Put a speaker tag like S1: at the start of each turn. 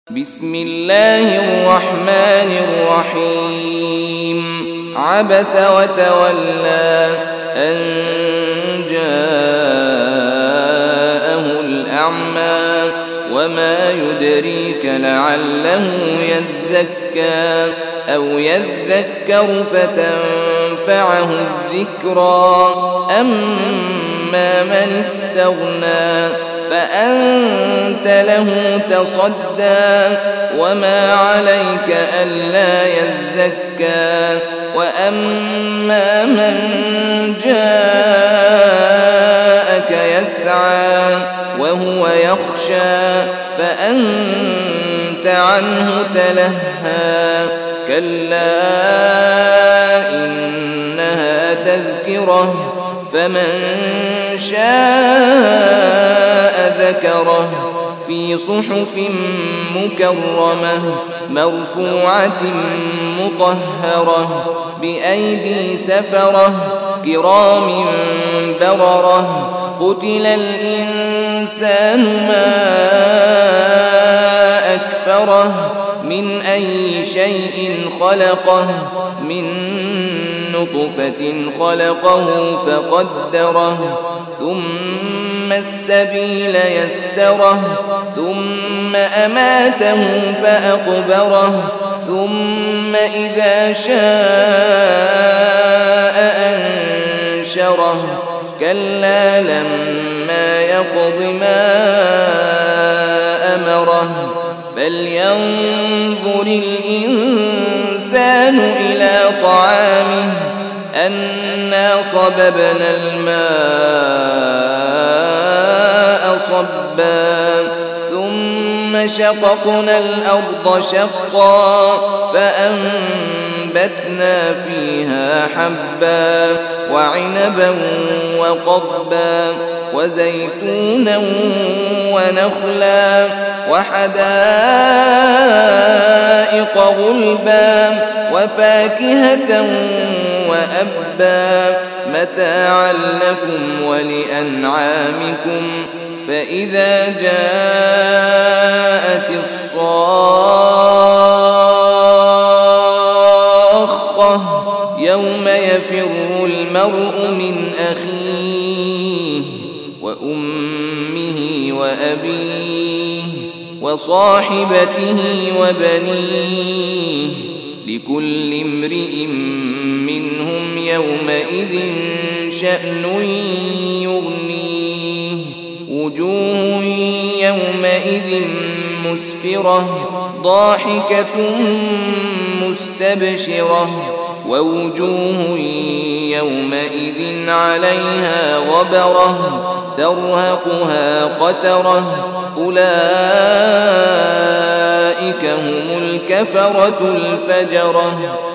S1: بسم الله الرحمن الرحيم عبس وتولى أن جاءه الأعمى وما يدريك لعله يزكى أو يذكر فتنفعه الذكرى أما من استغنى فأنت له تصدى وما عليك ألا يزكى وأما من جاءك يسعى وهو يخشى فأنت عنه تلهى كلا إنها تذكرة فمن شاء ذكره في صحف مكرمة مرفوعة مطهرة بأيدي سفرة كرام بررة قتل الإنسان ما أكفره من أي شيء خلقه من نطفة خلقه فقدره ثم السبيل يسره ثم أماته فأقبره ثم إذا شاء أنشره كلا لما يقض ما أمره فلينظر الإنسان إلى طعامه أنا صببنا الماء صبا ثم شققنا الأرض شقا فأنبتنا فيها حبا وعنبا وقضبا وزيتونا ونخلا وحدائق غلبا وفاكهة وأبا متاعا لكم ولأنعامكم فإذا جاءت الصاخة يوم يفر المرء من أخيه وأمه وأبيه وصاحبته وبنيه لكل امرئ منهم يومئذ شأن يغنيه وجوه يومئذ مسفرة ضاحكة مستبشرة ووجوه يومئذ عليها غبرة ترهقها قترة أولئك هم الكفرة الفجرة